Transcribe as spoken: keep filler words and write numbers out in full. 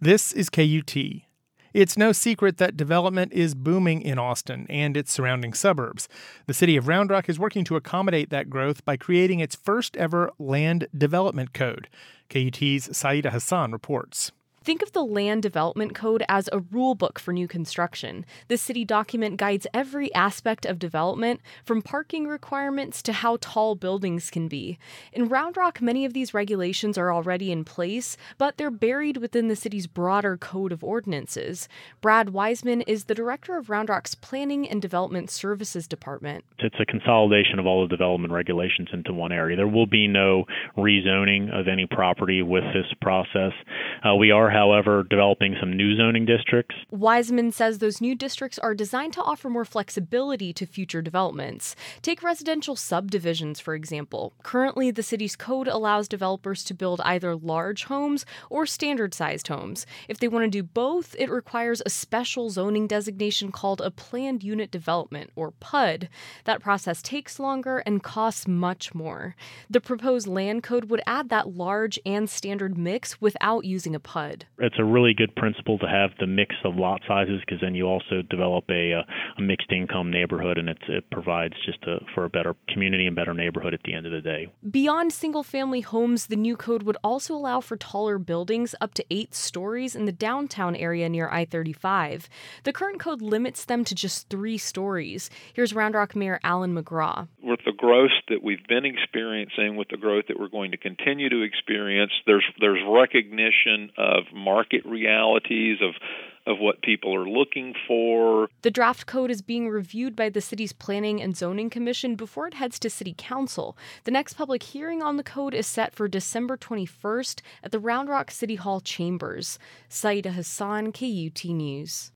This is K U T. It's no secret that development is booming in Austin and its surrounding suburbs. The city of Round Rock is working to accommodate that growth by creating its first ever land development code. K U T's Saida Hassan reports. Think of the Land Development Code as a rule book for new construction. This city document guides every aspect of development, from parking requirements to how tall buildings can be. In Round Rock, many of these regulations are already in place, but they're buried within the city's broader code of ordinances. Brad Wiseman is the director of Round Rock's Planning and Development Services Department. It's a consolidation of all the development regulations into one area. There will be no rezoning of any property with this process. Uh, we are however, developing some new zoning districts. Wiseman says those new districts are designed to offer more flexibility to future developments. Take residential subdivisions, for example. Currently, the city's code allows developers to build either large homes or standard-sized homes. If they want to do both, it requires a special zoning designation called a Planned Unit Development, or P U D. That process takes longer and costs much more. The proposed land code would add that large and standard mix without using a P U D. It's a really good principle to have the mix of lot sizes, because then you also develop a, a mixed income neighborhood, and it's, it provides just a, for a better community and better neighborhood at the end of the day. Beyond single-family homes, the new code would also allow for taller buildings up to eight stories in the downtown area near I thirty-five. The current code limits them to just three stories. Here's Round Rock Mayor Alan McGraw. With the growth that we've been experiencing, with the growth that we're going to continue to experience, there's there's recognition of market realities, of of what people are looking for. The draft code is being reviewed by the city's Planning and Zoning Commission before it heads to City Council. The next public hearing on the code is set for December twenty-first at the Round Rock City Hall chambers. Saida Hassan, K U T News.